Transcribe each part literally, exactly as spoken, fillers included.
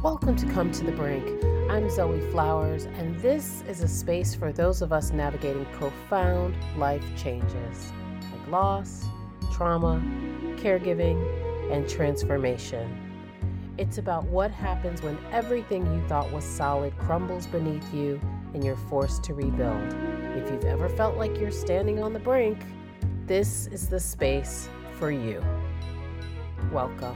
Welcome to Come to the Brink. I'm Zoe Flowers, and this is a space for those of us navigating profound life changes like loss, trauma, caregiving, and transformation. It's about what happens when everything you thought was solid crumbles beneath you and you're forced to rebuild. If you've ever felt like you're standing on the brink, this is the space for you. Welcome.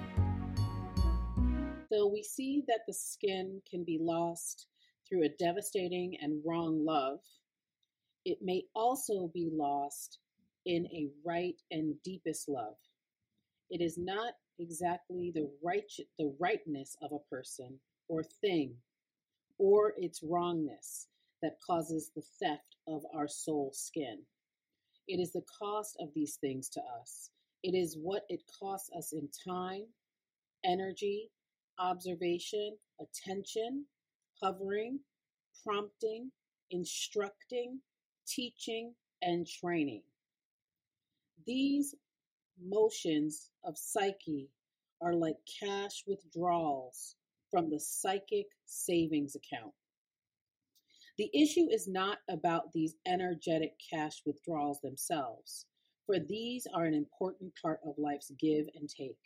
So we see that the skin can be lost through a devastating and wrong love. It may also be lost in a right and deepest love. It is not exactly the right, the rightness of a person or thing or its wrongness that causes the theft of our soul skin. It is the cost of these things to us. It is what it costs us in time, energy, observation, attention, hovering, prompting, instructing, teaching, and training. These motions of psyche are like cash withdrawals from the psychic savings account. The issue is not about these energetic cash withdrawals themselves, for these are an important part of life's give and take.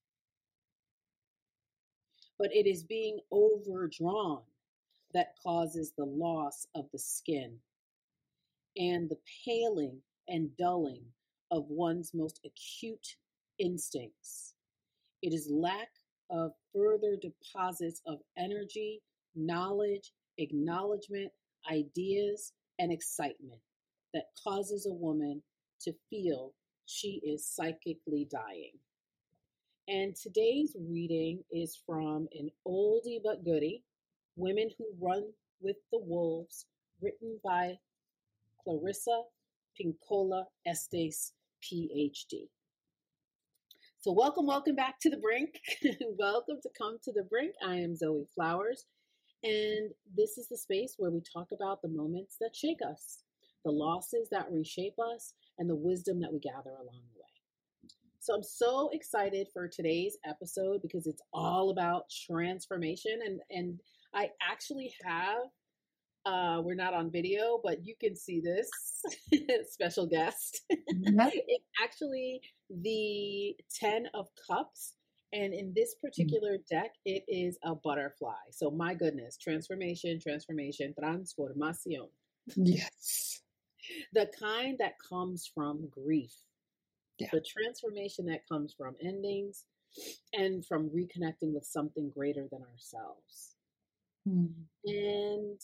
But it is being overdrawn that causes the loss of the skin and the paling and dulling of one's most acute instincts. It is lack of further deposits of energy, knowledge, acknowledgement, ideas, and excitement that causes a woman to feel she is psychically dying. And today's reading is from an oldie but goodie, Women Who Run with the Wolves, written by Clarissa Pinkola Estes, P H D. So welcome, welcome back to the brink. Welcome to Come to the Brink. I am Zoe Flowers, and this is the space where we talk about the moments that shake us, the losses that reshape us, and the wisdom that we gather along the way. So I'm so excited for today's episode because it's all about transformation. And, and I actually have, uh, we're not on video, but you can see this special guest. Yep. It's actually the Ten of Cups. And in this particular deck, it is a butterfly. So my goodness, transformation, transformation, transformación. Yes. The kind that comes from grief. Yeah. The transformation that comes from endings and from reconnecting with something greater than ourselves. Mm. And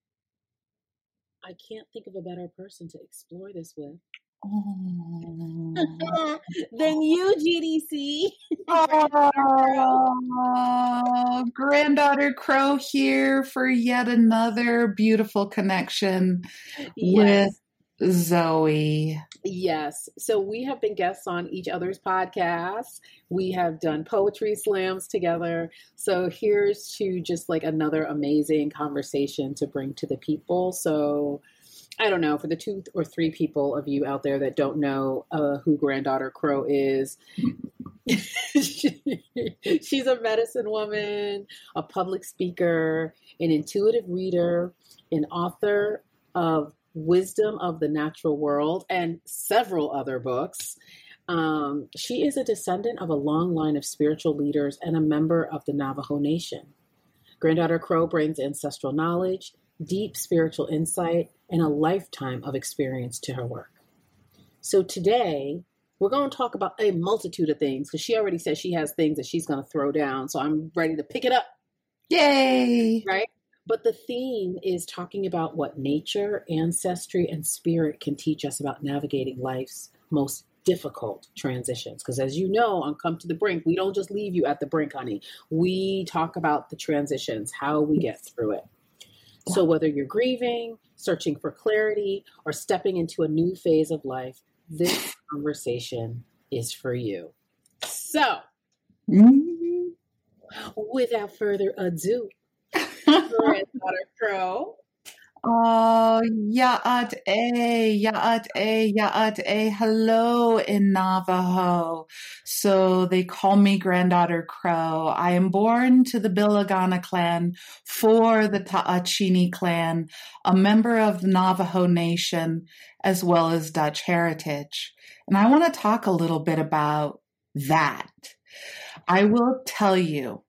I can't think of a better person to explore this with oh. than you, G D C. Oh, Granddaughter Crow here for yet another beautiful connection Yes. with Zoe. Yes. So we have been guests on each other's podcasts. We have done poetry slams together. So here's to just like another amazing conversation to bring to the people. So I don't know, for the two or three people of you out there that don't know uh, who Granddaughter Crow is, she's a medicine woman, a public speaker, an intuitive reader, an author of Wisdom of the Natural World, and several other books. Um, she is a descendant of a long line of spiritual leaders and a member of the Navajo Nation. Granddaughter Crow brings ancestral knowledge, deep spiritual insight, and a lifetime of experience to her work. So today, we're going to talk about a multitude of things because she already said she has things that she's going to throw down. So I'm ready to pick it up. Yay! Right? But the theme is talking about what nature, ancestry, and spirit can teach us about navigating life's most difficult transitions. Because as you know, on Come to the Brink, we don't just leave you at the brink, honey. We talk about the transitions, how we get through it. So whether you're grieving, searching for clarity, or stepping into a new phase of life, this conversation is for you. So, mm-hmm. without further ado, Granddaughter Crow, Oh, Ya'at A, Ya'at A, Ya'at A. Hello in Navajo. So they call me Granddaughter Crow. I am born to the Bilagana clan for the Ta'achini clan, a member of the Navajo Nation, as well as Dutch heritage. And I want to talk a little bit about that. I will tell you,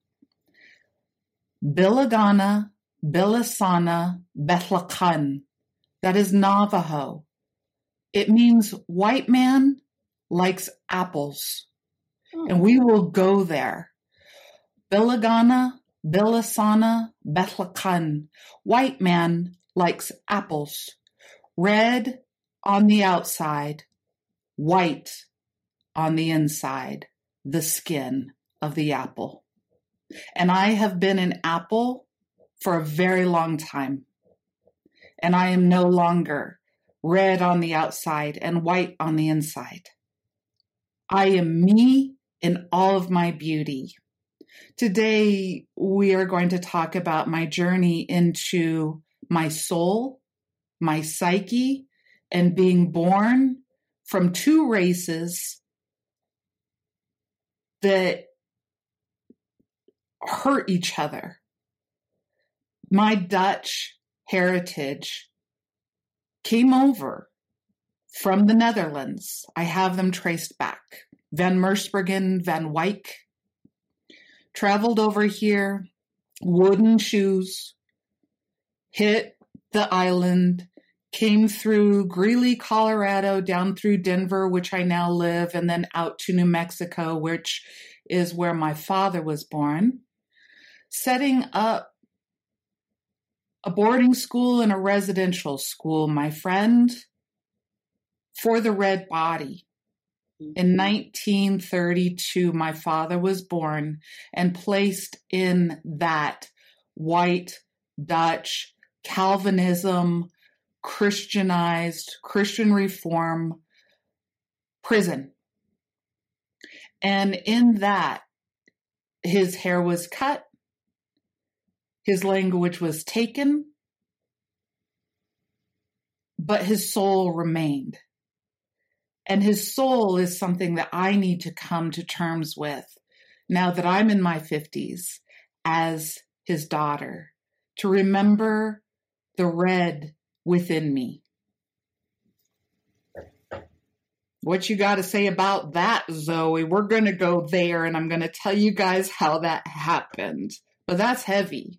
Bilagana, Bilasana, Bethlakan. That is Navajo. It means white man likes apples. Oh. And we will go there. Bilagana, Bilasana, Bethlakan. White man likes apples. Red on the outside, white on the inside, the skin of the apple. And I have been an apple for a very long time. And I am no longer red on the outside and white on the inside. I am me in all of my beauty. Today, we are going to talk about my journey into my soul, my psyche, and being born from two races that hurt each other. My Dutch heritage came over from the Netherlands. I have them traced back. Van Meersbergen, Van Wyck, traveled over here, wooden shoes, hit the island, came through Greeley, Colorado, down through Denver, which I now live, and then out to New Mexico, which is where my father was born, setting up a boarding school and a residential school, my friend, for the red body. In nineteen thirty-two, my father was born and placed in that white Dutch Calvinism, Christianized, Christian Reform prison. And in that, his hair was cut. His language was taken, but his soul remained. And his soul is something that I need to come to terms with now that I'm in my fifties as his daughter, to remember the red within me. What you got to say about that, Zoe? We're going to go there, and I'm going to tell you guys how that happened. But that's heavy.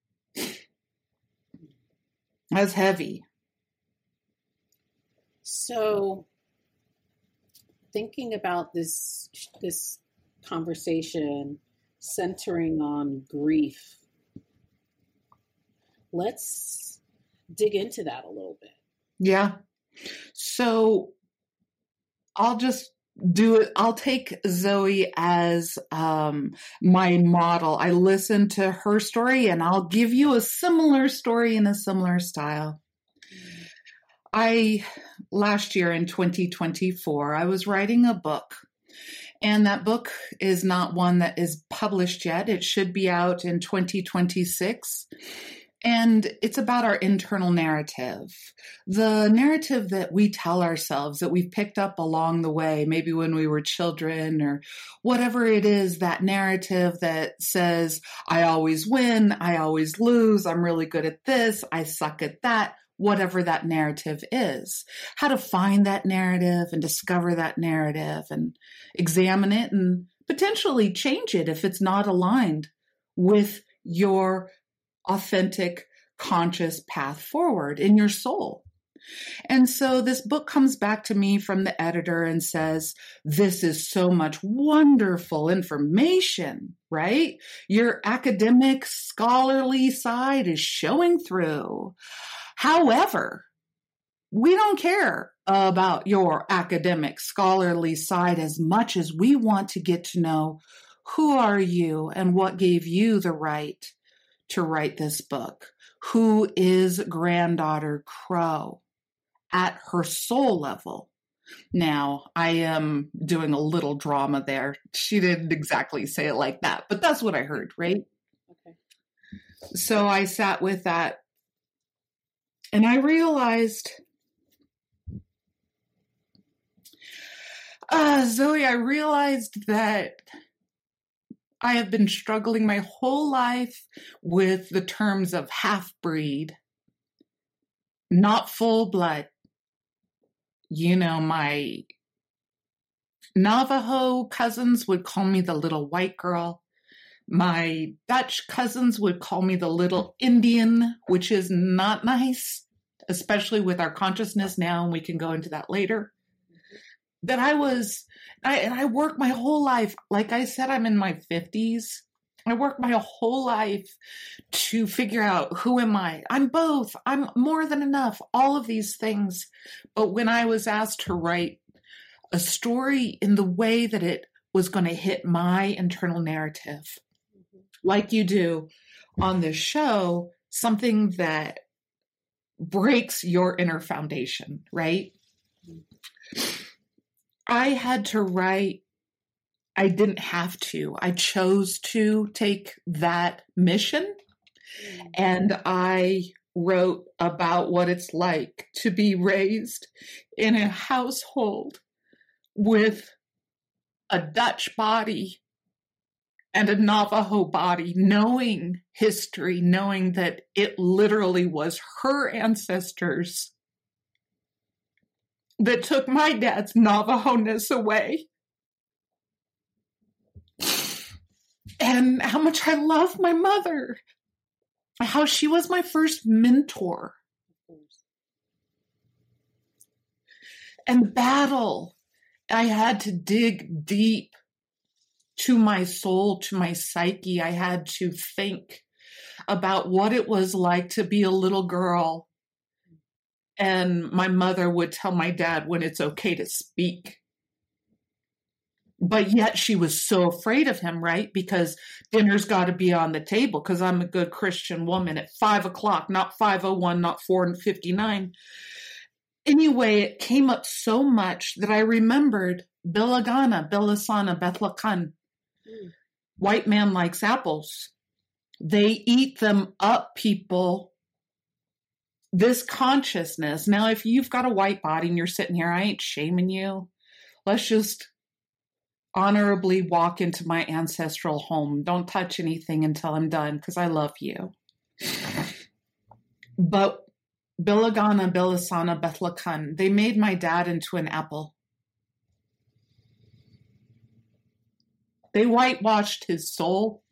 That's heavy. So, thinking about this this conversation centering on grief, let's dig into that a little bit. Yeah. So I'll just do it. I'll take Zoe as um, my model. I listened to her story, and I'll give you a similar story in a similar style. I, last year in twenty twenty-four, I was writing a book, and that book is not one that is published yet. It should be out in twenty twenty-six. And it's about our internal narrative, the narrative that we tell ourselves that we've picked up along the way, maybe when we were children or whatever it is, that narrative that says, I always win, I always lose, I'm really good at this, I suck at that, whatever that narrative is. How to find that narrative and discover that narrative and examine it and potentially change it if it's not aligned with your authentic, conscious path forward in your soul. And so this book comes back to me from the editor and says, this is so much wonderful information, right? Your academic, scholarly side is showing through. However, we don't care about your academic, scholarly side as much as we want to get to know who are you and what gave you the right to write this book. Who is Granddaughter Crow at her soul level? Now, I am doing a little drama there. She didn't exactly say it like that, but that's what I heard, right? Okay. So I sat with that And I realized, uh, Zoe, I realized that I have been struggling my whole life with the terms of half-breed, not full blood. You know, my Navajo cousins would call me the little white girl. My Dutch cousins would call me the little Indian, which is not nice, especially with our consciousness now, and we can go into that later. That I was, I, and I worked my whole life. Like I said, I'm in my fifties. I worked my whole life to figure out, who am I? I'm both. I'm more than enough. All of these things. But when I was asked to write a story in the way that it was going to hit my internal narrative, mm-hmm. like you do on this show, something that breaks your inner foundation, right? Mm-hmm. I had to write, I didn't have to. I chose to take that mission, mm-hmm. and I wrote about what it's like to be raised in a household with a Dutch body and a Navajo body, knowing history, knowing that it literally was her ancestors that took my dad's Navajo-ness away. And how much I love my mother, how she was my first mentor. And the battle, I had to dig deep to my soul, to my psyche. I had to think about what it was like to be a little girl. And my mother would tell my dad when it's okay to speak. But yet she was so afraid of him, right? Because dinner's got to be on the table, because I'm a good Christian woman at five o'clock, not five oh one, not four fifty-nine. Anyway, it came up so much that I remembered Bilagana, Bilasana, Bethlakan. Mm. White man likes apples. They eat them up, people. This consciousness. Now, if you've got a white body and you're sitting here, I ain't shaming you. Let's just honorably walk into my ancestral home. Don't touch anything until I'm done, because I love you. But Bilagana, Bilasana, Bethlakan, they made my dad into an apple. They whitewashed his soul.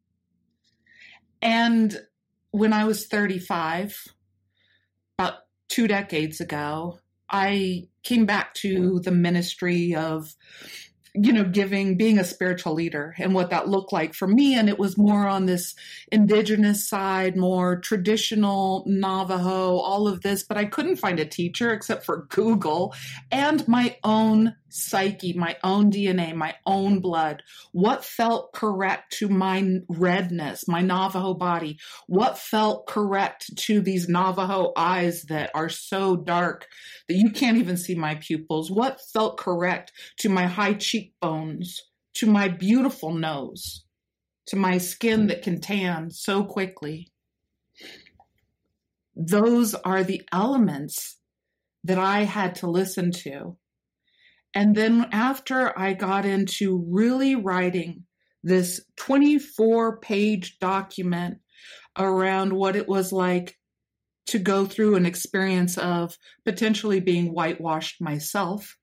And when I was thirty-five, about two decades ago, I came back to the ministry of, you know, giving, being a spiritual leader and what that looked like for me. And it was more on this indigenous side, more traditional Navajo, all of this. But I couldn't find a teacher except for Google and my own psyche, my own D N A, my own blood. What felt correct to my redness, my Navajo body? What felt correct to these Navajo eyes that are so dark that you can't even see my pupils? What felt correct to my high cheekbones, to my beautiful nose, to my skin that can tan so quickly? Those are the elements that I had to listen to. And then after I got into really writing this twenty-four page document around what it was like to go through an experience of potentially being whitewashed myself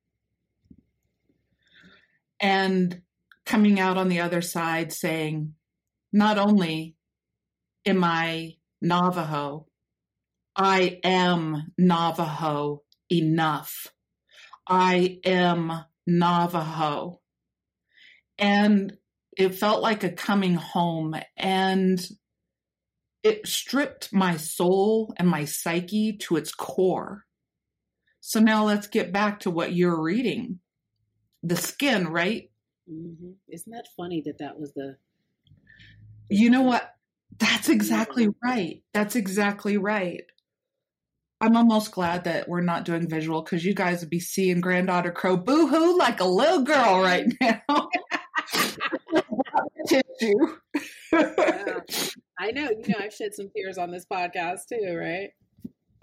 and coming out on the other side saying, not only am I Navajo, I am Navajo enough. I am Navajo. And it felt like a coming home, and it stripped my soul and my psyche to its core. So now let's get back to what you're reading. The skin, right? Mm-hmm. Isn't that funny that that was the... You know what? That's exactly right. That's exactly right. I'm almost glad that we're not doing visual, because you guys would be seeing Granddaughter Crow boo-hoo like a little girl right now. Tissue. Yeah. I know. You know, I've shed some tears on this podcast too, right?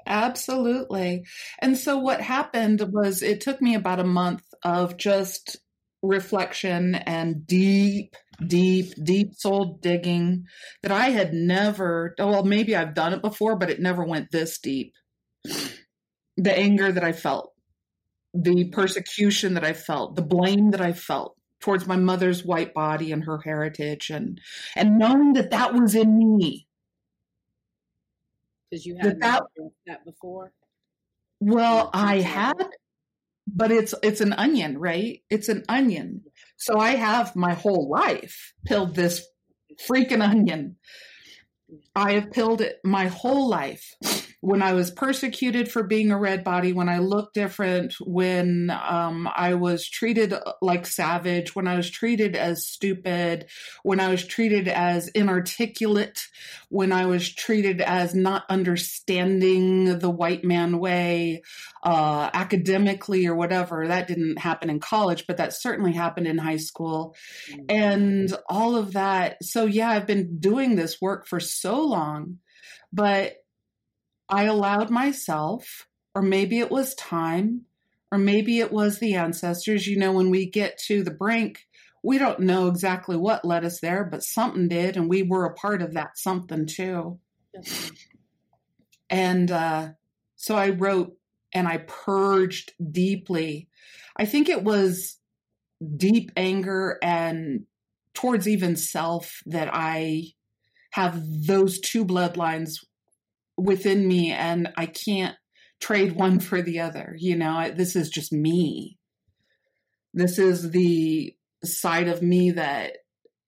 Absolutely. And so what happened was it took me about a month of just reflection and deep, deep, deep soul digging that I had never, well, maybe I've done it before, but it never went this deep. The anger that I felt, the persecution that I felt, the blame that I felt towards my mother's white body and her heritage, and, and knowing that that was in me. Because you hadn't that, that, that before? Well, I had, but it's it's an onion, right? It's an onion. So I have my whole life peeled this freaking onion. I have peeled it my whole life. When I was persecuted for being a red body, when I looked different, when um, I was treated like savage, when I was treated as stupid, when I was treated as inarticulate, when I was treated as not understanding the white man way, uh, academically or whatever. That didn't happen in college, but that certainly happened in high school. Mm-hmm. And all of that. So yeah, I've been doing this work for so long, but I allowed myself, or maybe it was time, or maybe it was the ancestors. You know, when we get to the brink, we don't know exactly what led us there, but something did, and we were a part of that something too. Yes. And uh, so I wrote and I purged deeply. I think it was deep anger and towards even self that I have those two bloodlines within me, and I can't trade one for the other. You know, this is just me. This is the side of me that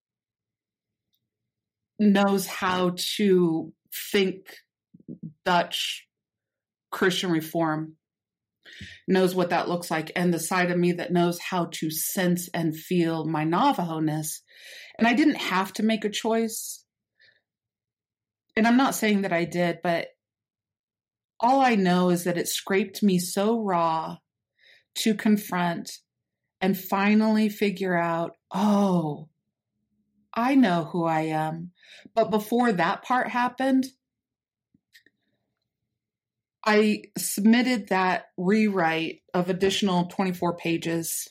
knows how to think Dutch Christian Reform, knows what that looks like, and the side of me that knows how to sense and feel my Navajo-ness. And I didn't have to make a choice. And I'm not saying that I did, but all I know is that it scraped me so raw to confront and finally figure out, oh, I know who I am. But before that part happened, I submitted that rewrite of additional twenty-four pages.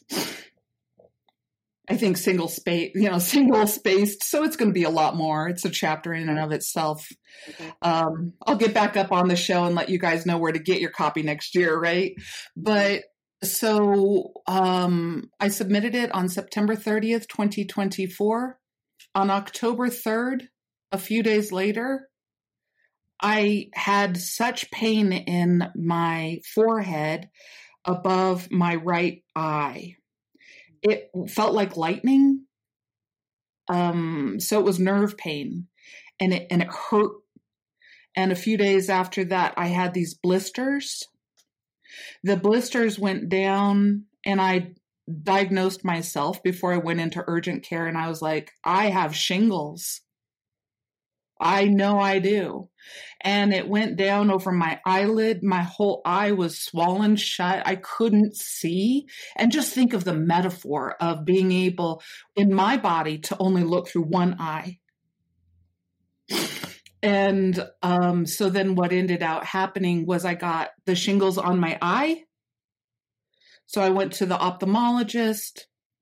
I think single space, you know, single spaced. So it's going to be a lot more. It's a chapter in and of itself. Okay. Um, I'll get back up on the show and let you guys know where to get your copy next year, right? But so um, I submitted it on September thirtieth, twenty twenty-four. On October third, a few days later, I had such pain in my forehead above my right eye. It felt like lightning. Um, so it was nerve pain, and it, and it hurt. And a few days after that, I had these blisters. The blisters went down, and I diagnosed myself before I went into urgent care. And I was like, I have shingles. I know I do. And it went down over my eyelid. My whole eye was swollen shut. I couldn't see. And just think of the metaphor of being able in my body to only look through one eye. And um, so then what ended up happening was I got the shingles on my eye. So I went to the ophthalmologist.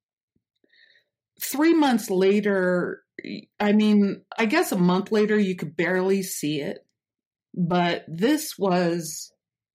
Three months later, I mean, I guess a month later, you could barely see it. But this was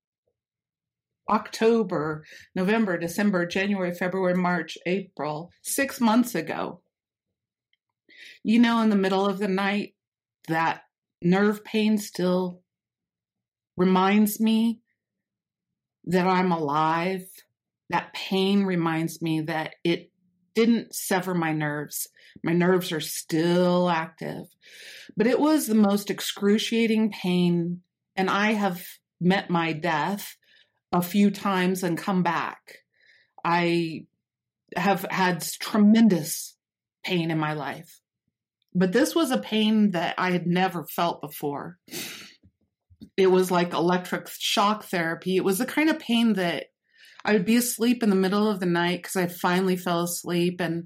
October, November, December, January, February, March, April, six months ago. You know, in the middle of the night, that nerve pain still reminds me that I'm alive. That pain reminds me that it didn't sever my nerves. My nerves are still active. But it was the most excruciating pain. And I have met my death a few times and come back. I have had tremendous pain in my life. But this was a pain that I had never felt before. It was like electric shock therapy. It was the kind of pain that I would be asleep in the middle of the night because I finally fell asleep, and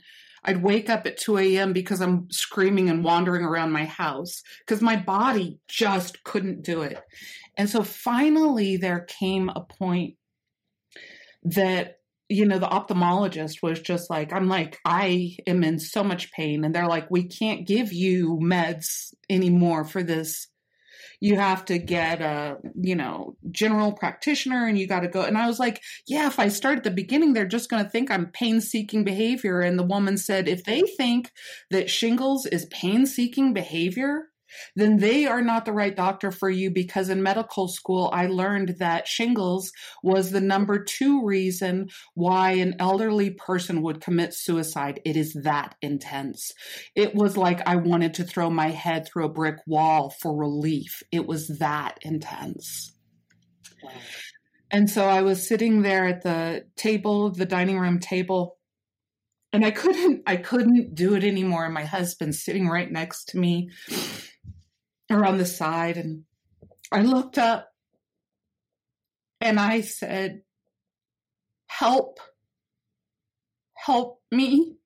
I'd wake up at two a.m. because I'm screaming and wandering around my house because my body just couldn't do it. And so finally there came a point that, you know, the ophthalmologist was just like, I'm like, I am in so much pain. And they're like, we can't give you meds anymore for this. You have to get a, you know, general practitioner and you got to go. And I was like, yeah, if I start at the beginning, they're just going to think I'm pain-seeking behavior. And the woman said, if they think that shingles is pain-seeking behavior, then they are not the right doctor for you, because in medical school, I learned that shingles was the number two reason why an elderly person would commit suicide. It is that intense. It was like I wanted to throw my head through a brick wall for relief. It was that intense. Wow. And so I was sitting there at the table, the dining room table, and I couldn't, I couldn't do it anymore. My husband's sitting right next to me, or on the side, and I looked up and I said, help, help me.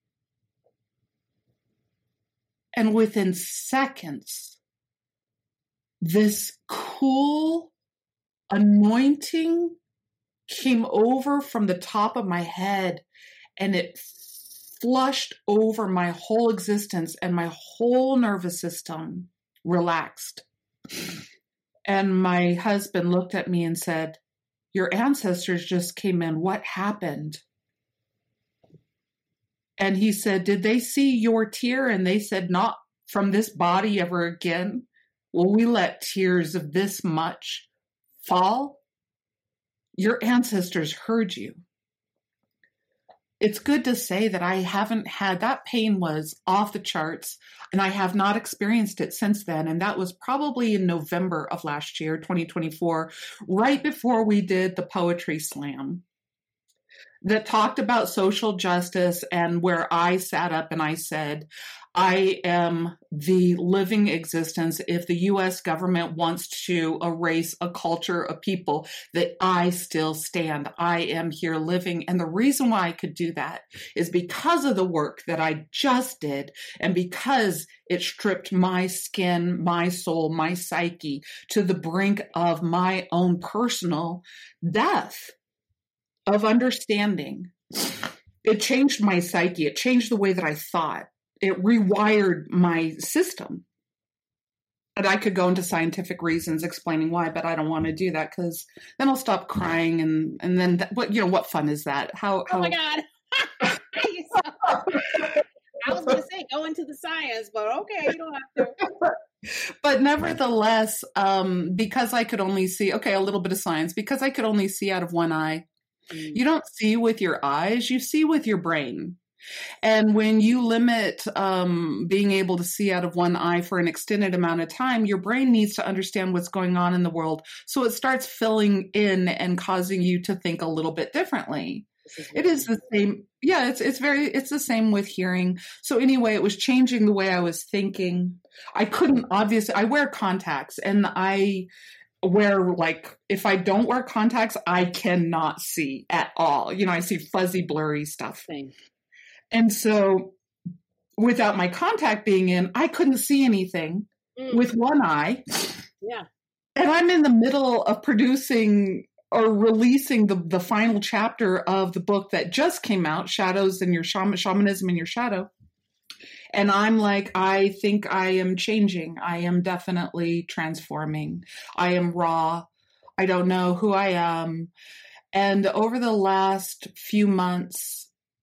And within seconds, this cool anointing came over from the top of my head, and it flushed over my whole existence, and my whole nervous system relaxed. And my husband looked at me and said, your ancestors just came in. What happened? And he said, did they see your tear? And they said, not from this body ever again will we let tears of this much fall. Your ancestors heard you. It's good to say that I haven't had, that pain was off the charts, and I have not experienced it since then. And that was probably in November of last year, twenty twenty-four, right before we did the poetry slam that talked about social justice, and where I sat up and I said, I am the living existence. If the U S government wants to erase a culture of people, that I still stand. I am here living. And the reason why I could do that is because of the work that I just did, and because it stripped my skin, my soul, my psyche to the brink of my own personal death of understanding. It changed my psyche. It changed the way that I thought. It rewired my system. And I could go into scientific reasons explaining why, but I don't want to do that, because then I'll stop crying, and and then that, what you know what fun is that? How? how... Oh my God! I was going to say go into the science, but okay, you don't have to. But nevertheless, um, because I could only see, okay, a little bit of science, because I could only see out of one eye. Mm. You don't see with your eyes, you see with your brain. And when you limit um, being able to see out of one eye for an extended amount of time, your brain needs to understand what's going on in the world. So it starts filling in and causing you to think a little bit differently. It is the same. Yeah, it's it's very, it's the same with hearing. So anyway, it was changing the way I was thinking. I couldn't, obviously, I wear contacts, and I wear, like, if I don't wear contacts, I cannot see at all. You know, I see fuzzy, blurry stuff. Same. And so without my contact being in, I couldn't see anything mm. with one eye. Yeah. And I'm in the middle of producing or releasing the, the final chapter of the book that just came out, Shadows and Your Shaman, Shamanism in Your Shadow. And I'm like, I think I am changing. I am definitely transforming. I am raw. I don't know who I am. And over the last few months,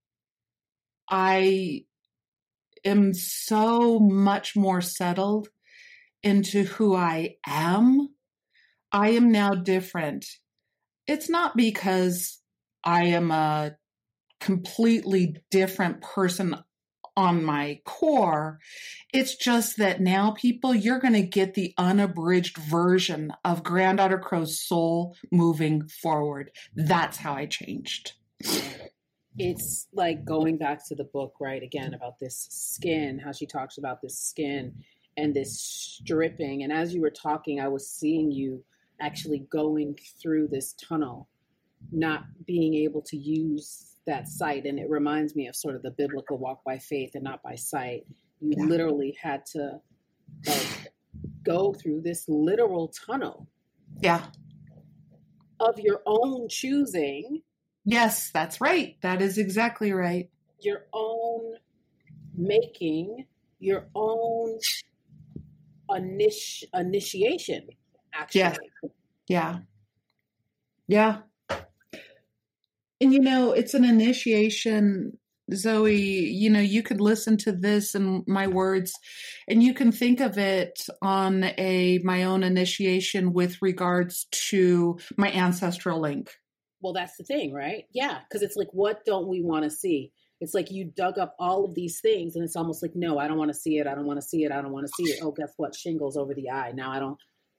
I am so much more settled into who I am. I am now different. It's not because I am a completely different person on my core. It's just that now, people, you're going to get the unabridged version of Granddaughter Crow's soul moving forward. That's how I changed. It's like going back to the book, right, again, about this skin, how she talks about this skin and this stripping. And as you were talking, I was seeing you actually going through this tunnel, not being able to use that sight. And it reminds me of sort of the biblical walk by faith and not by sight. You Yeah. literally had to like, go through this literal tunnel Yeah. of your own choosing. Yes, that's right. That is exactly right. Your own making, your own initi- initiation, actually. Yes. Yeah. Yeah. And, you know, it's an initiation, Zoe. You know, you could listen to this and my words, and you can think of it on a my own initiation with regards to my ancestral link. Well, that's the thing, right? Yeah, because it's like, what don't we want to see? It's like you dug up all of these things, and it's almost like, no, I don't want to see it. I don't want to see it. I don't want to see it. Oh, guess what? Shingles over the eye. Now I don't.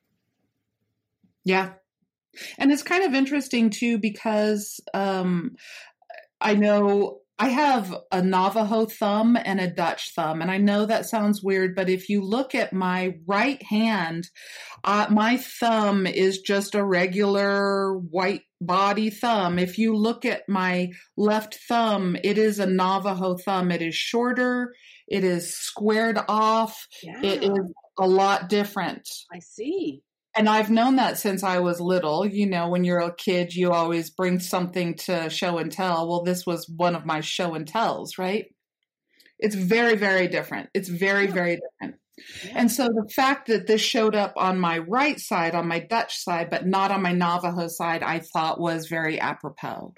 Yeah. And it's kind of interesting too, because um, I know I have a Navajo thumb and a Dutch thumb. And I know that sounds weird, but if you look at my right hand, uh, my thumb is just a regular white body thumb. If you look at my left thumb, it is a Navajo thumb. It is shorter. It is squared off. Yeah, It is a lot different. I see. And I've known that since I was little. You know, when you're a kid, you always bring something to show and tell. Well, this was one of my show and tells, right? It's very, very different. It's very, Yeah. very different. Yeah. And so the fact that this showed up on my right side, on my Dutch side, but not on my Navajo side, I thought was very apropos.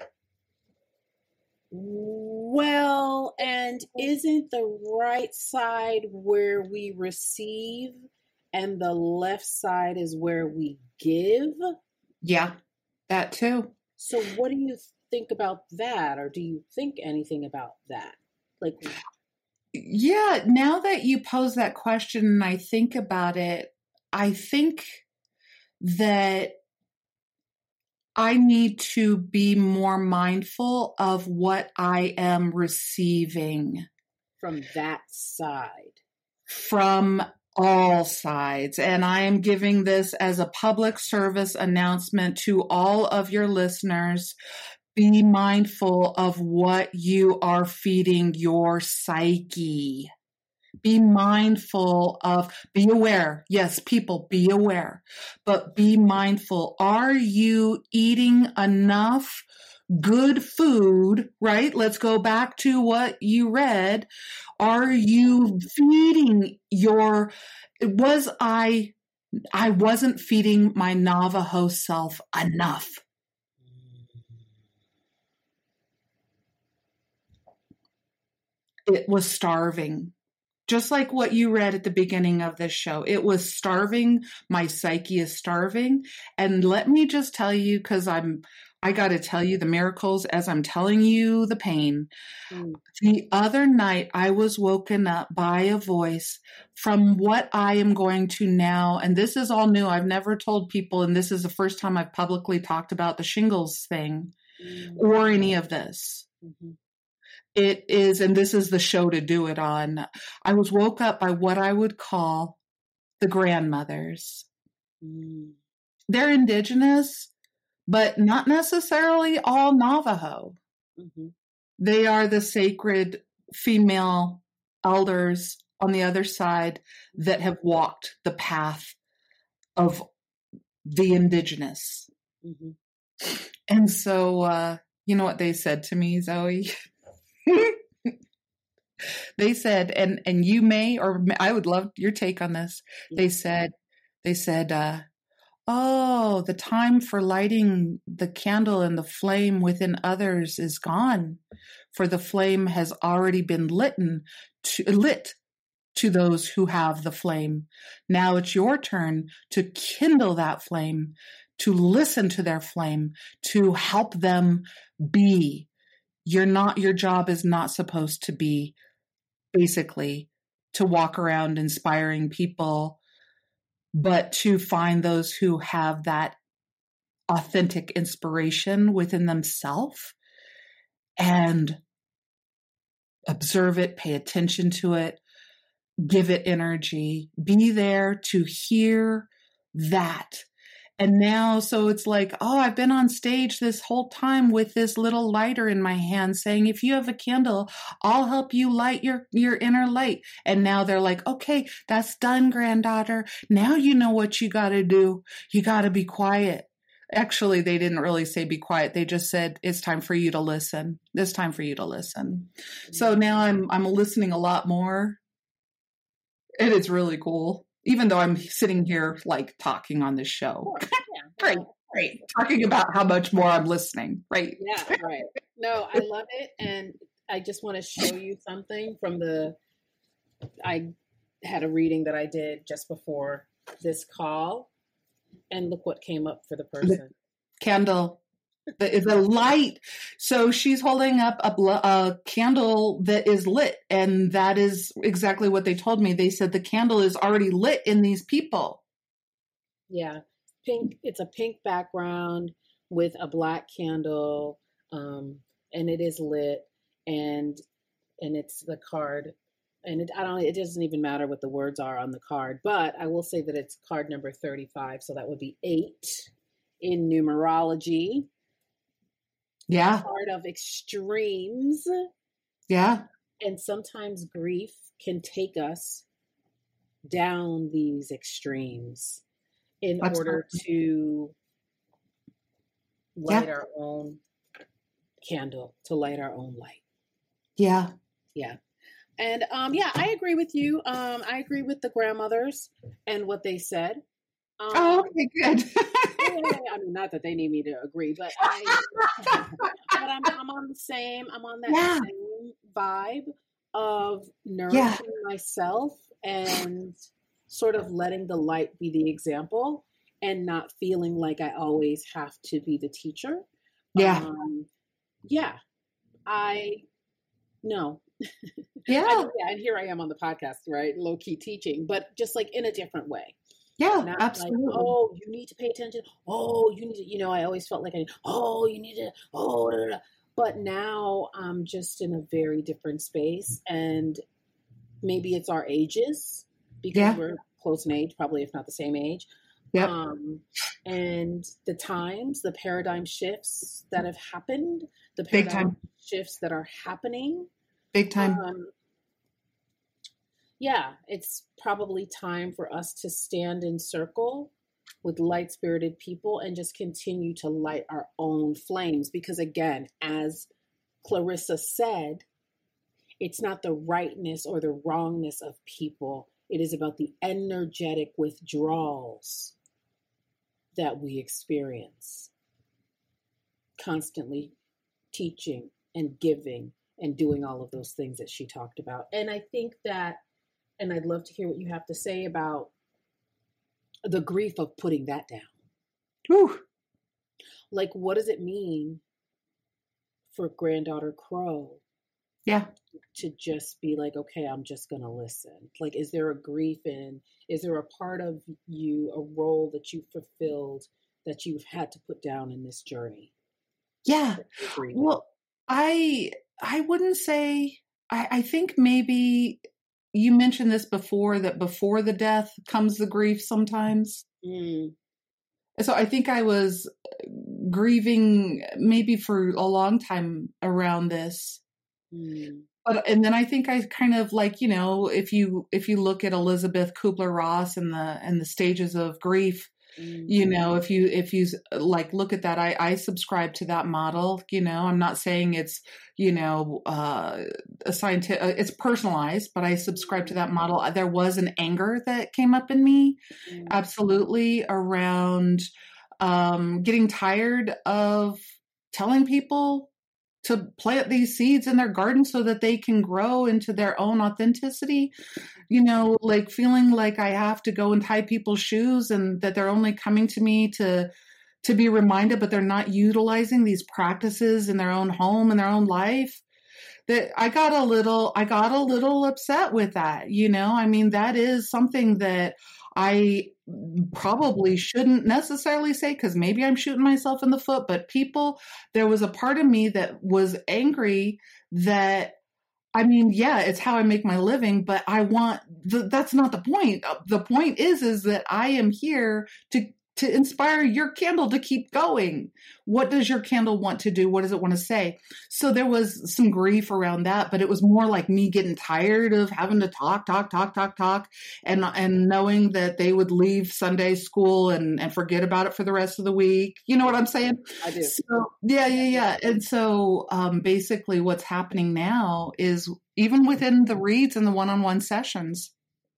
Well, and isn't the right side where we receive and the left side is where we give? Yeah, that too. So what do you think about that? Or do you think anything about that? Like, Yeah, now that you pose that question and I think about it, I think that I need to be more mindful of what I am receiving from that side. from all sides. And I am giving this as a public service announcement to all of your listeners. Be mindful of what you are feeding your psyche. Be mindful of, be aware. Yes, people, be aware. But be mindful. Are you eating enough good food, right? Let's go back to what you read. Are you feeding your, was I, I wasn't feeding my Navajo self enough. It was starving. Just like what you read at the beginning of this show, it was starving. My psyche is starving. And let me just tell you, because I'm, I got to tell you the miracles as I'm telling you the pain. Mm. The other night, I was woken up by a voice from what I am going to now, and this is all new. I've never told people, and this is the first time I've publicly talked about the shingles thing Mm. or any of this. Mhm. It is, and this is the show to do it on. I was woke up by what I would call the grandmothers. Mm. They're indigenous, but not necessarily all Navajo. Mhm. They are the sacred female elders on the other side that have walked the path of the indigenous. Mhm. And so, uh, you know what they said to me, Zoe? They said, and and you may, or I would love your take on this. They Yeah. said, they said, uh, oh, the time for lighting the candle and the flame within others is gone, for the flame has already been lit to, lit to those who have the flame. Now it's your turn to kindle that flame, to listen to their flame, to help them be. You're not, your job is not supposed to be basically to walk around inspiring people, but to find those who have that authentic inspiration within themselves and observe it, pay attention to it, give it energy, be there to hear that. And now, so it's like, oh, I've been on stage this whole time with this little lighter in my hand saying, if you have a candle, I'll help you light your, your inner light. And now they're like, okay, that's done, granddaughter. Now you know what you got to do. You got to be quiet. Actually, they didn't really say be quiet. They just said, it's time for you to listen. It's time for you to listen. So now I'm, I'm listening a lot more. And it's really cool. Even though I'm sitting here like talking on this show. Yeah. Great, great. Talking about how much more I'm listening. Right. Yeah, right. No, I love it. And I just want to show you something from the, I had a reading that I did just before this call. And look what came up for the person. Candle. The, the light. So she's holding up a, a candle that is lit. And that is exactly what they told me. They said the candle is already lit in these people. Yeah. Pink. It's a pink background with a black candle. Um, and it is lit. And, and it's the card. And it, I don't, it doesn't even matter what the words are on the card, but I will say that it's card number thirty-five. So that would be eight in numerology. Yeah. Part of extremes. Yeah. And sometimes grief can take us down these extremes in That's order awesome. to light Yeah. our own candle, to light our own light. Yeah. Yeah. And um, yeah, I agree with you. Um, I agree with the grandmothers and what they said. Um, Oh, okay, good. I mean, not that they need me to agree, but I, but I'm, I'm on the same, I'm on that Yeah. same vibe of nourishing Yeah. myself and sort of letting the light be the example and not feeling like I always have to be the teacher. Yeah. Um, yeah. I, no. Yeah. I, yeah. And here I am on the podcast, right? Low key teaching, but just like in a different way. Yeah, Not absolutely. like, oh, you need to pay attention. Oh, you need to, you know, I always felt like I, oh, you need to, oh, da, da, da. But now I'm just in a very different space. And maybe it's our ages because Yeah. we're close in age, probably if not the same age. Yep. Um, and the times, the paradigm shifts that have happened, the Big paradigm time. shifts that are happening. Big time. Um, yeah, it's probably time for us to stand in circle with light-spirited people and just continue to light our own flames. Because again, as Clarissa said, it's not the rightness or the wrongness of people. It is about the energetic withdrawals that we experience. Constantly teaching and giving and doing all of those things that she talked about. And I think that, and I'd love to hear what you have to say about the grief of putting that down. Whew. Like, what does it mean for Granddaughter Crow Yeah. to just be like, okay, I'm just going to listen? Like, is there a grief in, is there a part of you, a role that you fulfilled that you've had to put down in this journey? Yeah. Well, I I wouldn't say, I, I think maybe you mentioned this before, that before the death comes the grief sometimes. Mm. So I think I was grieving maybe for a long time around this. Mm. But, and then I think I kind of like, you know, if you if you look at Elizabeth Kubler-Ross and the and the stages of grief, Mm. you know, if you if you like look at that, I, I subscribe to that model. You know, I'm not saying it's, you know, uh, a scientific, it's personalized, but I subscribe to that model. There was an anger that came up in me, Mm. absolutely, around um, getting tired of telling people to plant these seeds in their garden so that they can grow into their own authenticity. You know, like feeling like I have to go and tie people's shoes and that they're only coming to me to to be reminded, but they're not utilizing these practices in their own home and their own life. That I got a little, I got a little upset with that. You know, I mean, that is something that I probably shouldn't necessarily say, because maybe I'm shooting myself in the foot, but people, there was a part of me that was angry that, I mean, yeah, it's how I make my living, but I want, th- that's not the point. The point is, is that I am here to, to inspire your candle to keep going. What does your candle want to do? What does it want to say? So there was some grief around that, but it was more like me getting tired of having to talk, talk, talk, talk, talk, and and knowing that they would leave Sunday school and, and forget about it for the rest of the week. You know what I'm saying? I do. So, yeah, yeah, yeah. And so um, basically what's happening now is even within the reads and the one-on-one sessions,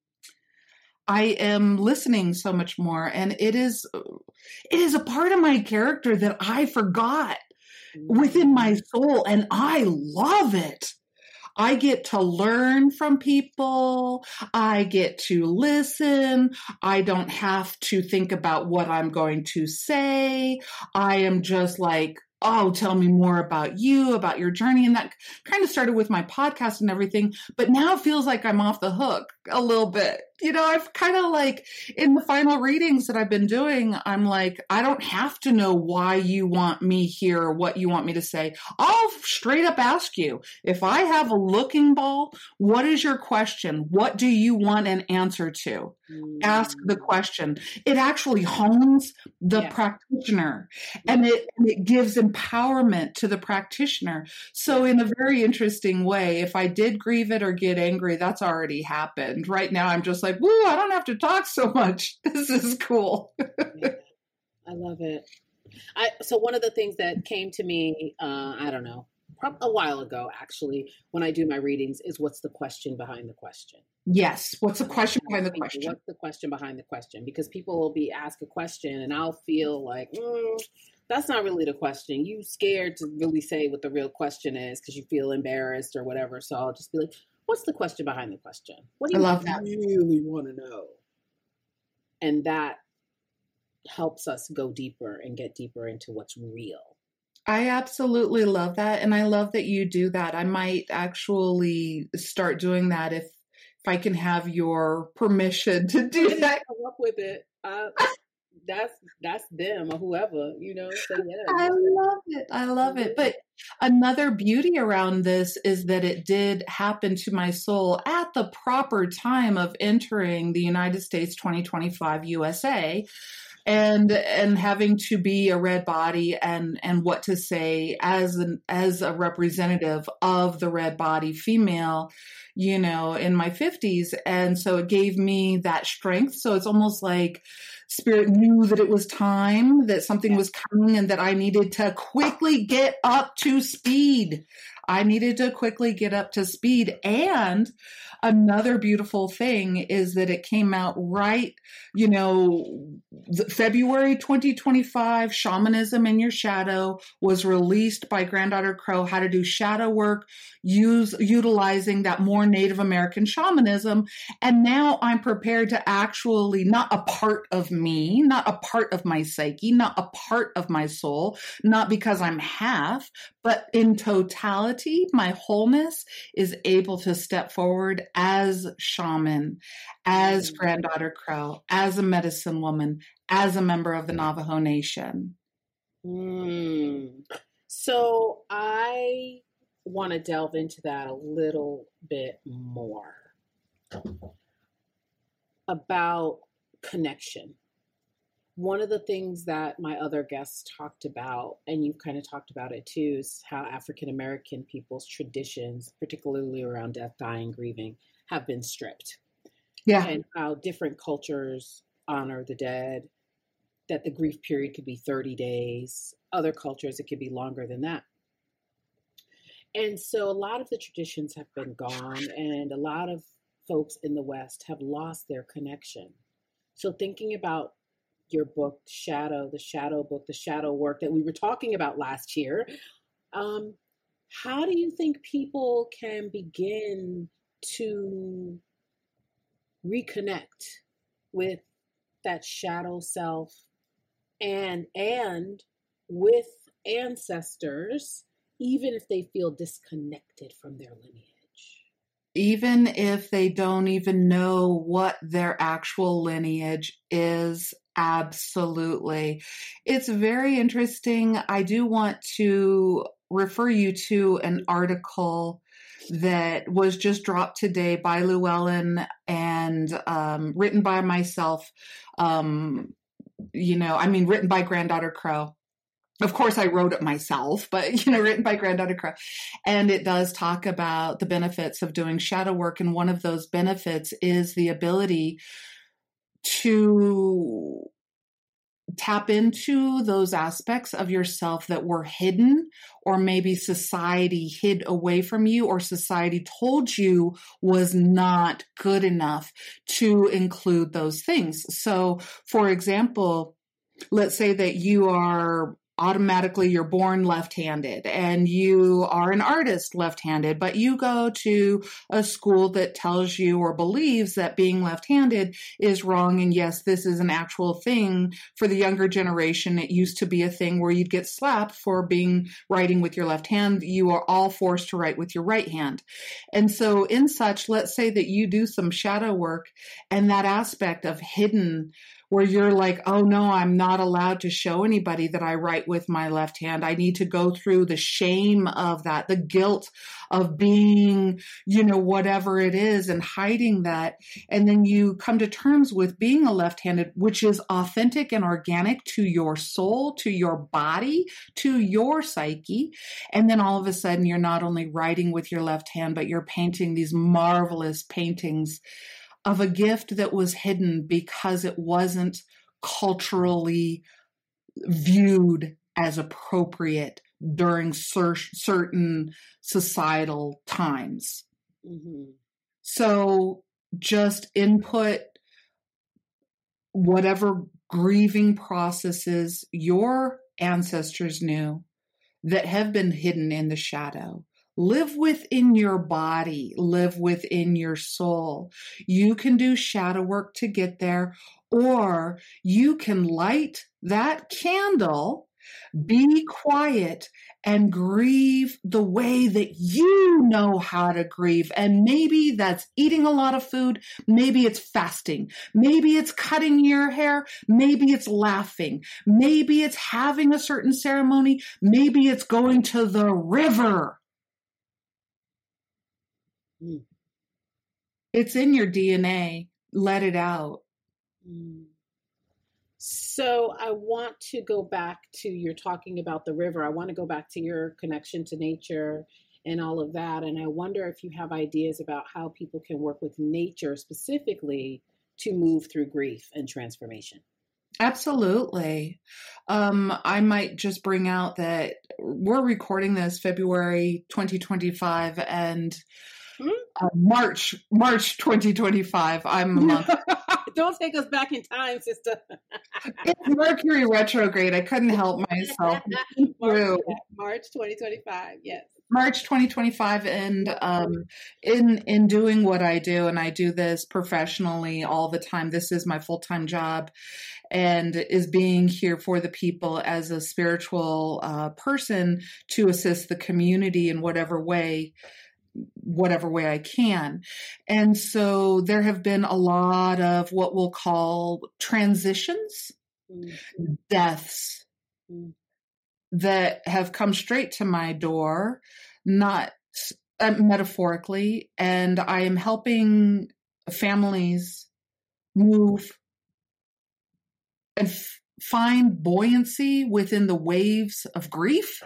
I am listening so much more, and it is it is a part of my character that I forgot within my soul, and I love it. I get to learn from people. I get to listen. I don't have to think about what I'm going to say. I am just like, oh, tell me more about you, about your journey. And that kind of started with my podcast and everything, but now it feels like I'm off the hook a little bit. You know, I've kind of like in the final readings that I've been doing, I'm like, I don't have to know why you want me here or what you want me to say. I'll straight up ask you, if I have a looking ball, what is your question? What do you want an answer to? Mm. Ask the question. It actually hones the yeah. practitioner, and it, and it gives empowerment to the practitioner. So in a very interesting way, if I did grieve it or get angry, that's already happened. Right now, I'm just like, woo, I don't have to talk so much. This is cool. Yeah, I love it. I so one of the things that came to me, uh, I don't know, a while ago, actually, when I do my readings, is what's the question behind the question? Yes. What's the question behind the question? What's the question behind the question? Because people will be asked a question and I'll feel like, mm, that's not really the question. You scared to really say what the real question is because you feel embarrassed or whatever. So I'll just be like, what's the question behind the question? What do you I love that. really want to know? And that helps us go deeper and get deeper into what's real. I absolutely love that. And I love that you do that. I might actually start doing that if if I can have your permission to do I that. Come up with it. Uh, that's that's them or whoever, you know. So yeah. I love it. I love it. But another beauty around this is that it did happen to my soul at the proper time of entering the United States twenty twenty-five U S A. And and having to be a red body and and what to say as an as a representative of the red body female, you know, in my fifties. And so it gave me that strength. So it's almost like Spirit knew that it was time, that something was coming, and that I needed to quickly get up to speed. I needed to quickly get up to speed. And another beautiful thing is that it came out right, you know, February twenty twenty-five, Shamanism in Your Shadow was released by Granddaughter Crow, how to do shadow work, use utilizing that more Native American shamanism. And now I'm prepared to actually, not a part of me, not a part of my psyche, not a part of my soul, not because I'm half, but in totality, my wholeness is able to step forward as shaman, as Granddaughter Crow, as a medicine woman, as a member of the Navajo Nation. Mm. So I want to delve into that a little bit more about connection. One of the things that my other guests talked about, and you've kind of talked about it too, is how African American people's traditions, particularly around death, dying, grieving, have been stripped. Yeah. And how different cultures honor the dead, that the grief period could be thirty days. Other cultures, it could be longer than that. And so a lot of the traditions have been gone, and a lot of folks in the West have lost their connection. So thinking about your book, Shadow, the shadow book, the shadow work that we were talking about last year, um, how do you think people can begin to reconnect with that shadow self and and with ancestors, even if they feel disconnected from their lineage? Even if they don't even know what their actual lineage is, absolutely. It's very interesting. I do want to refer you to an article that was just dropped today by Llewellyn and um, written by myself. Um, you know, I mean, written by Granddaughter Crow. Of course, I wrote it myself, but, you know, written by Granddaughter Crow. And it does talk about the benefits of doing shadow work. And one of those benefits is the ability to tap into those aspects of yourself that were hidden, or maybe society hid away from you, or society told you was not good enough to include those things. So, for example, let's say that you are automatically, you're born left-handed and you are an artist left-handed, but you go to a school that tells you or believes that being left-handed is wrong. And yes, this is an actual thing for the younger generation. It used to be a thing where you'd get slapped for being writing with your left hand. You are all forced to write with your right hand. And so in such, let's say that you do some shadow work, and that aspect of hidden where you're like, oh no, I'm not allowed to show anybody that I write with my left hand. I need to go through the shame of that, the guilt of being, you know, whatever it is, and hiding that. And then you come to terms with being a left-handed, which is authentic and organic to your soul, to your body, to your psyche. And then all of a sudden, you're not only writing with your left hand, but you're painting these marvelous paintings of a gift that was hidden because it wasn't culturally viewed as appropriate during cer- certain societal times. Mm-hmm. So just input whatever grieving processes your ancestors knew that have been hidden in the shadow. Live within your body, live within your soul. You can do shadow work to get there, or you can light that candle, be quiet, and grieve the way that you know how to grieve. And maybe that's eating a lot of food. Maybe it's fasting. Maybe it's cutting your hair. Maybe it's laughing. Maybe it's having a certain ceremony. Maybe it's going to the river. Mm. It's in your D N A. Let it out. Mm. So I want to go back to, you're talking about the river. I want to go back to your connection to nature and all of that. And I wonder if you have ideas about how people can work with nature specifically to move through grief and transformation. Absolutely. Um, I might just bring out that we're recording this February twenty twenty-five, and Uh, March, March twenty twenty-five. I'm a month. Don't take us back in time, sister. It's Mercury retrograde. I couldn't help myself. March, March twenty twenty-five. Yes. March twenty twenty-five. And um, in in doing what I do, and I do this professionally all the time. This is my full-time job, and is being here for the people as a spiritual uh, person to assist the community in whatever way. whatever way I can. And so there have been a lot of what we'll call transitions, mm-hmm. deaths mm-hmm. that have come straight to my door, not uh, metaphorically. And I am helping families move and f- find buoyancy within the waves of grief.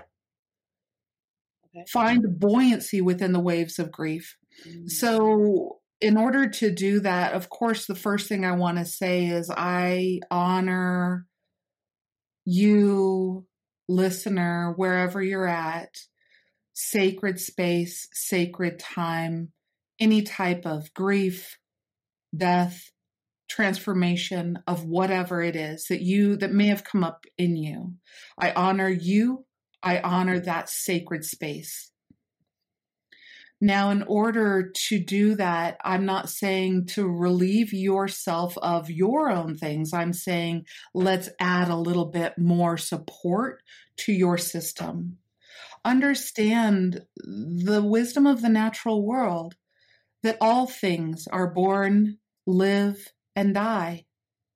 Find buoyancy within the waves of grief. Mm-hmm. So in order to do that, of course, the first thing I want to say is I honor you, listener, wherever you're at, sacred space, sacred time, any type of grief, death, transformation of whatever it is that you, that may have come up in you. I honor you. I honor that sacred space. Now, in order to do that, I'm not saying to relieve yourself of your own things. I'm saying let's add a little bit more support to your system. Understand the wisdom of the natural world, that all things are born, live, and die.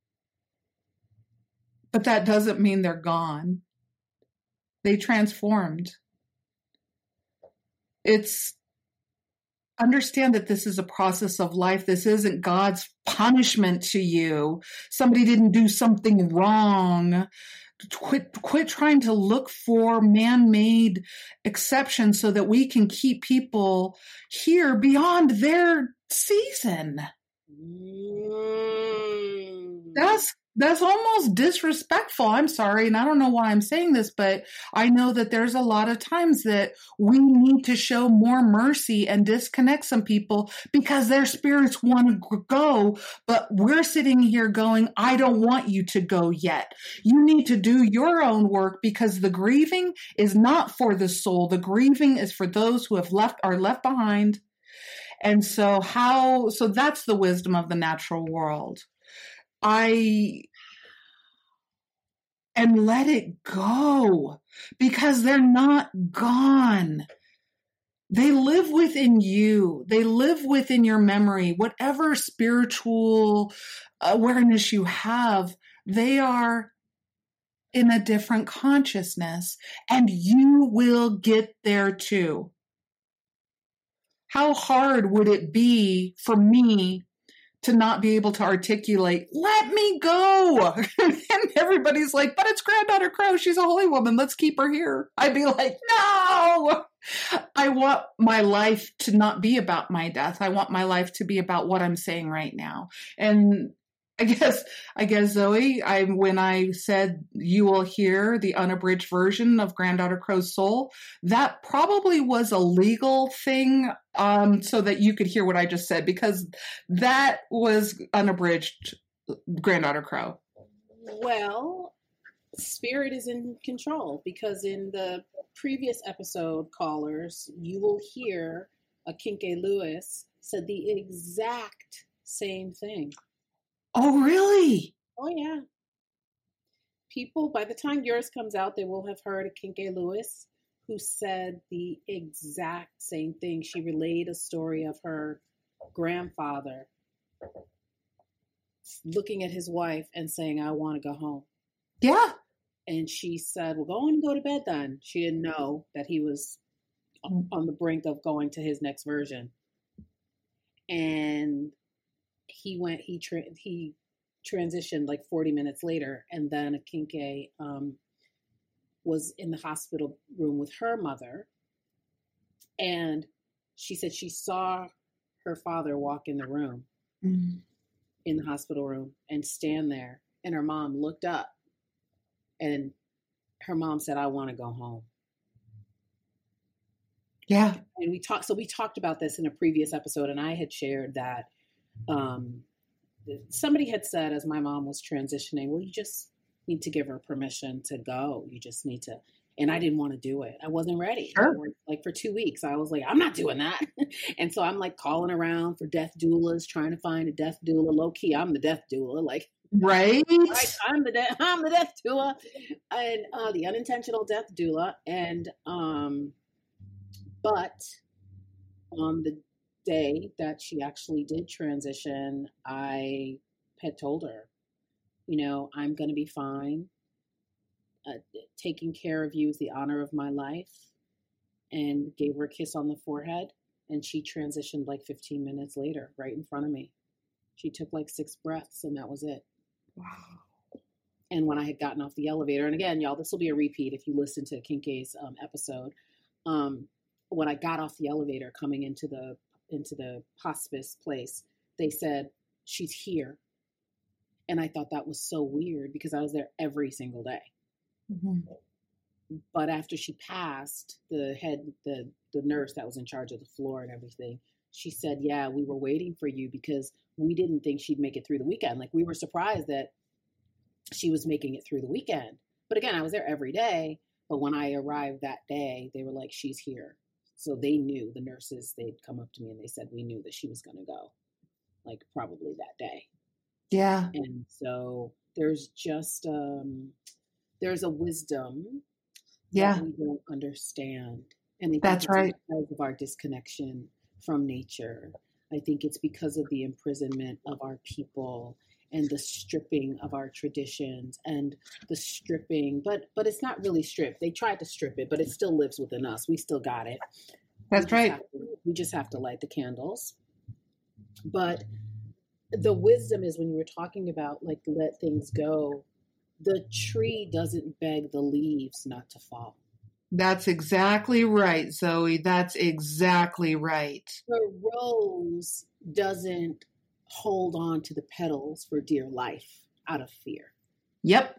But that doesn't mean they're gone. They transformed. It's understand that this is a process of life. This isn't God's punishment to you. Somebody didn't do something wrong. Quit, quit trying to look for man-made exceptions so that we can keep people here beyond their season. Mm. That's That's almost disrespectful. I'm sorry. And I don't know why I'm saying this, but I know that there's a lot of times that we need to show more mercy and disconnect some people because their spirits want to go, but we're sitting here going, I don't want you to go yet. You need to do your own work because the grieving is not for the soul. The grieving is for those who have left, are left behind. And so how, so that's the wisdom of the natural world. I, and let it go because they're not gone. They live within you. They live within your memory. Whatever spiritual awareness you have, they are in a different consciousness and you will get there too. How hard would it be for me to not be able to articulate, let me go? And everybody's like, but it's Granddaughter Crow. She's a holy woman. Let's keep her here. I'd be like, no, I want my life to not be about my death. I want my life to be about what I'm saying right now. And I guess, I guess, Zoe, I, when I said you will hear the unabridged version of Granddaughter Crow's Soul, that probably was a legal thing, um, so that you could hear what I just said, because that was unabridged Granddaughter Crow. Well, spirit is in control because in the previous episode, callers, you will hear a Kinke Lewis said the exact same thing. Oh, really? Oh, yeah. People, by the time yours comes out, they will have heard a Kinke Lewis who said the exact same thing. She relayed a story of her grandfather looking at his wife and saying, I want to go home. Yeah. And she said, well, go on and go to bed then. She didn't know that he was on the brink of going to his next version. And he went, he tra- he transitioned like forty minutes later. And then a Kinke um, was in the hospital room with her mother. And she said she saw her father walk in the room, mm-hmm. in the hospital room and stand there. And her mom looked up and her mom said, I want to go home. Yeah. And we talked, so we talked about this in a previous episode, and I had shared that um, somebody had said as my mom was transitioning, well, you just need to give her permission to go. You just need to, and I didn't want to do it. I wasn't ready. Sure. Like for two weeks, I was like, I'm not doing that. And so I'm like calling around for death doulas, trying to find a death doula. Low key, I'm the death doula. Like, right. right I'm the death, I'm the death doula, and uh, the unintentional death doula. And um, but on the day that she actually did transition, I had told her, you know, I'm going to be fine. Uh, taking care of you is the honor of my life, and gave her a kiss on the forehead. And she transitioned like fifteen minutes later, right in front of me. She took like six breaths and that was it. Wow. And when I had gotten off the elevator, and again, y'all, this will be a repeat if you listen to Kinke's um, episode. Um, when I got off the elevator coming into the into the hospice place, they said, she's here. And I thought that was so weird because I was there every single day. Mm-hmm. But after she passed, the head, the, the nurse that was in charge of the floor and everything, she said, yeah, we were waiting for you because we didn't think she'd make it through the weekend. Like, we were surprised that she was making it through the weekend. But again, I was there every day. But when I arrived that day, they were like, she's here. So they knew, the nurses, they'd come up to me and they said, we knew that she was going to go, like probably that day. Yeah. And so there's just, um, there's a wisdom yeah. that we don't understand. And I think that's it's right. because of our disconnection from nature. I think it's because of the imprisonment of our people and the stripping of our traditions and the stripping, but but it's not really stripped. They tried to strip it, but it still lives within us. We still got it. That's right. To, we just have to light the candles. But the wisdom is when you were talking about like let things go, the tree doesn't beg the leaves not to fall. That's exactly right, Zoe. That's exactly right. The rose doesn't hold on to the petals for dear life out of fear. Yep.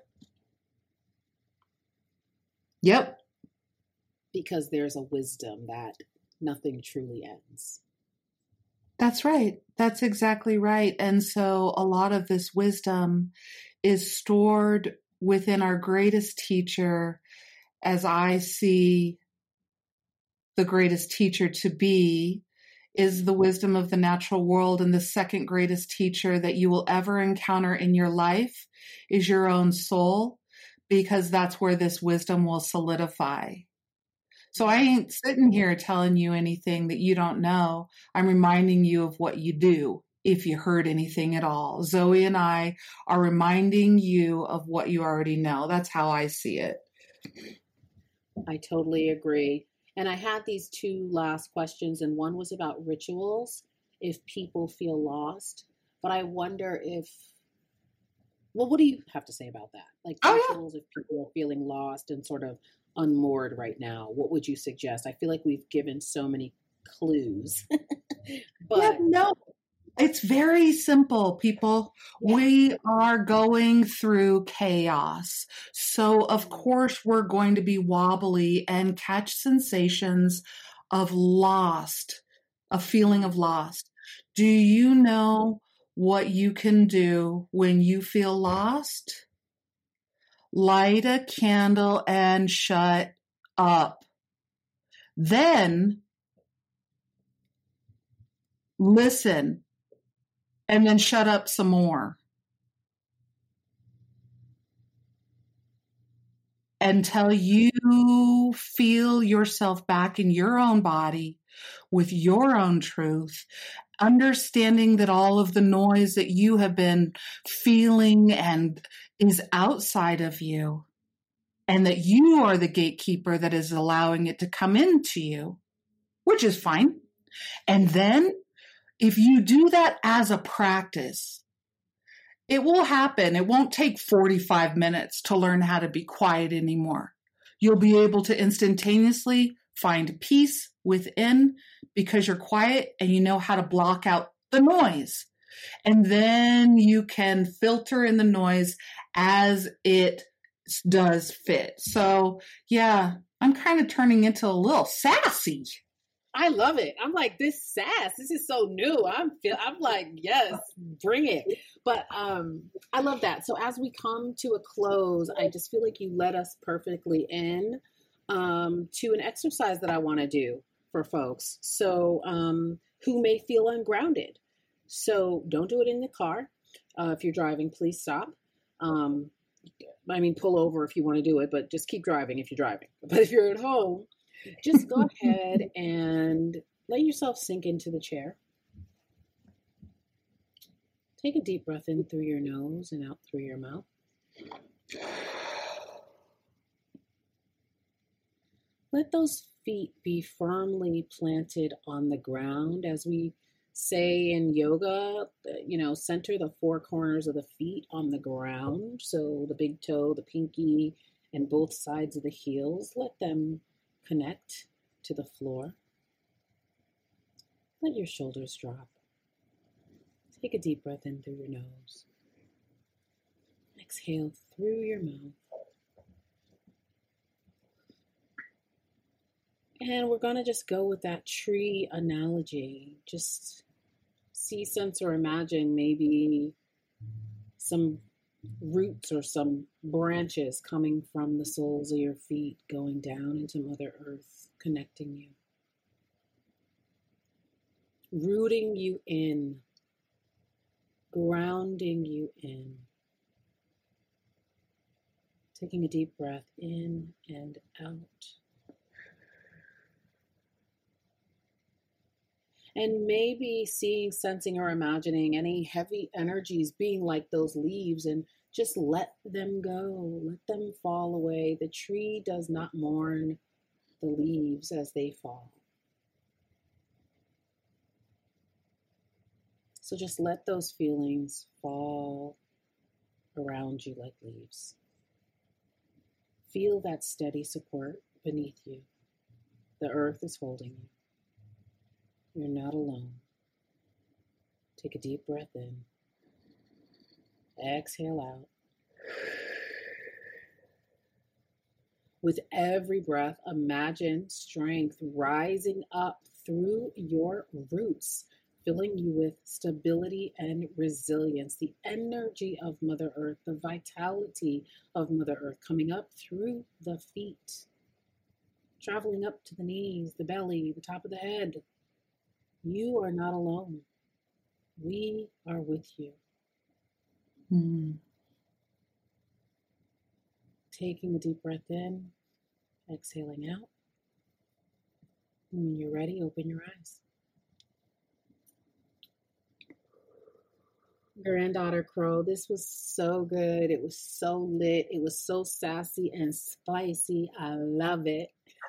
Yep. Because there's a wisdom that nothing truly ends. That's right. That's exactly right. And so a lot of this wisdom is stored within our greatest teacher, as I see the greatest teacher to be, is the wisdom of the natural world. And the second greatest teacher that you will ever encounter in your life is your own soul, because that's where this wisdom will solidify. So I ain't sitting here telling you anything that you don't know. I'm reminding you of what you do if you heard anything at all. Zoe and I are reminding you of what you already know. That's how I see it. I totally agree. And I had these two last questions, and one was about rituals, if people feel lost. But I wonder if, well, what do you have to say about that? Like Oh, rituals, if people are feeling lost and sort of unmoored right now, what would you suggest? I feel like we've given so many clues. Yeah, But no, it's very simple, people. yeah, We are going through chaos. So, of course, we're going to be wobbly and catch sensations of lost, a feeling of lost. Do you know what you can do when you feel lost? Light a candle and shut up. Then listen and then shut up some more until you feel yourself back in your own body with your own truth, understanding that all of the noise that you have been feeling and is outside of you, and that you are the gatekeeper that is allowing it to come into you, which is fine. And then if you do that as a practice, it will happen. It won't take forty-five minutes to learn how to be quiet anymore. You'll be able to instantaneously find peace within because you're quiet and you know how to block out the noise. And then you can filter in the noise as it does fit. So yeah, I'm kind of turning into a little sassy. I love it. I'm like, this sass, this is so new. I'm feel I'm like, yes, bring it. But um I love that. So as we come to a close, I just feel like you led us perfectly in um to an exercise that I want to do for folks. So um who may feel ungrounded. So don't do it in the car. Uh, if you're driving, please stop. Um I mean, pull over if you want to do it, but just keep driving if you're driving. But if you're at home, just go ahead and let yourself sink into the chair. Take a deep breath in through your nose and out through your mouth. Let those feet be firmly planted on the ground. As we say in yoga, you know, center the four corners of the feet on the ground. So the big toe, the pinky, and both sides of the heels, let them connect to the floor. Let your shoulders drop. Take a deep breath in through your nose. Exhale through your mouth. And we're going to just go with that tree analogy. Just see, sense, or imagine maybe some roots or some branches coming from the soles of your feet, going down into Mother Earth, connecting you, rooting you in, grounding you in. Taking a deep breath in and out. And maybe seeing, sensing, or imagining any heavy energies being like those leaves, and just let them go, let them fall away. The tree does not mourn the leaves as they fall. So just let those feelings fall around you like leaves. Feel that steady support beneath you. The earth is holding you. You're not alone. Take a deep breath in. Exhale out. With every breath, imagine strength rising up through your roots, filling you with stability and resilience, the energy of Mother Earth, the vitality of Mother Earth coming up through the feet, traveling up to the knees, the belly, the top of the head. You are not alone. We are with you. Mm. Taking a deep breath in, exhaling out. And when you're ready, open your eyes. Granddaughter Crow, this was so good. It was so lit. It was so sassy and spicy. I love it.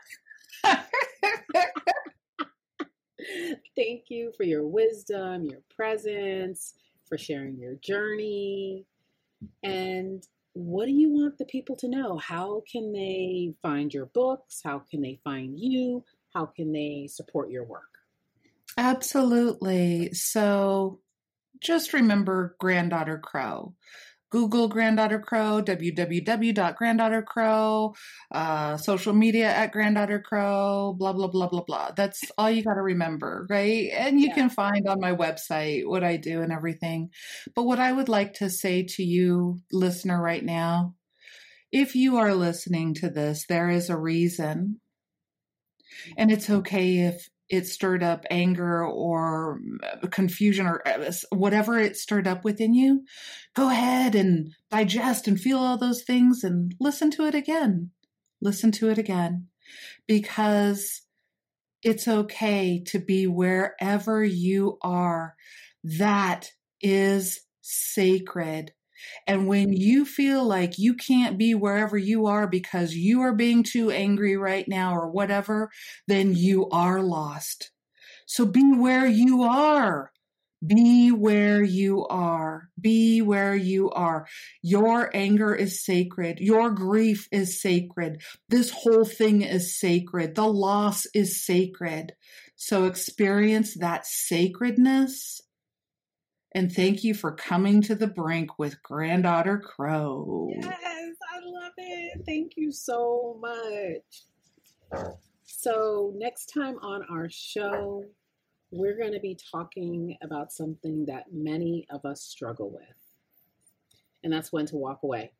Thank you for your wisdom, your presence, for sharing your journey. And what do you want the people to know? How can they find your books? How can they find you? How can they support your work? Absolutely. So just remember Granddaughter Crow. Google Granddaughter Crow, w w w dot granddaughter crow, uh, social media at Granddaughter Crow, blah, blah, blah, blah, blah. That's all you got to remember, right? And you yeah. can find on my website what I do and everything. But what I would like to say to you, listener, right now, if you are listening to this, there is a reason. And it's okay if it stirred up anger or confusion or whatever it stirred up within you. Go ahead and digest and feel all those things and listen to it again. Listen to it again, because it's okay to be wherever you are. That is sacred. And when you feel like you can't be wherever you are because you are being too angry right now or whatever, then you are lost. So be where you are. Be where you are. Be where you are. Your anger is sacred. Your grief is sacred. This whole thing is sacred. The loss is sacred. So experience that sacredness. And thank you for coming to the brink with Granddaughter Crow. Yes, I love it. Thank you so much. So next time on our show, we're going to be talking about something that many of us struggle with. And that's when to walk away.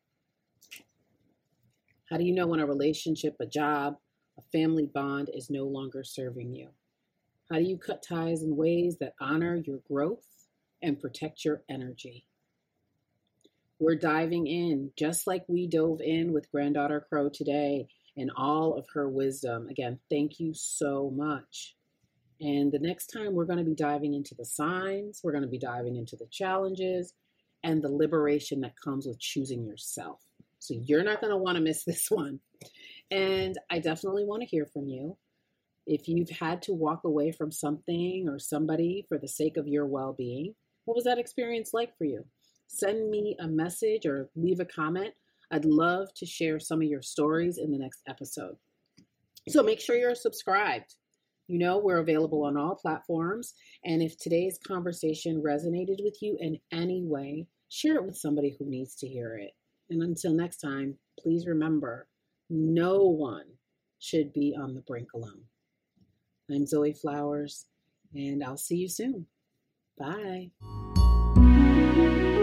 How do you know when a relationship, a job, a family bond is no longer serving you? How do you cut ties in ways that honor your growth and protect your energy? We're diving in just like we dove in with Granddaughter Crow today and all of her wisdom. Again, thank you so much. And the next time we're going to be diving into the signs, we're going to be diving into the challenges and the liberation that comes with choosing yourself. So you're not going to want to miss this one. And I definitely want to hear from you. If you've had to walk away from something or somebody for the sake of your well-being, what was that experience like for you? Send me a message or leave a comment. I'd love to share some of your stories in the next episode. So make sure you're subscribed. You know, we're available on all platforms. And if today's conversation resonated with you in any way, share it with somebody who needs to hear it. And until next time, please remember, no one should be on the brink alone. I'm Zoe Flowers, and I'll see you soon. Bye.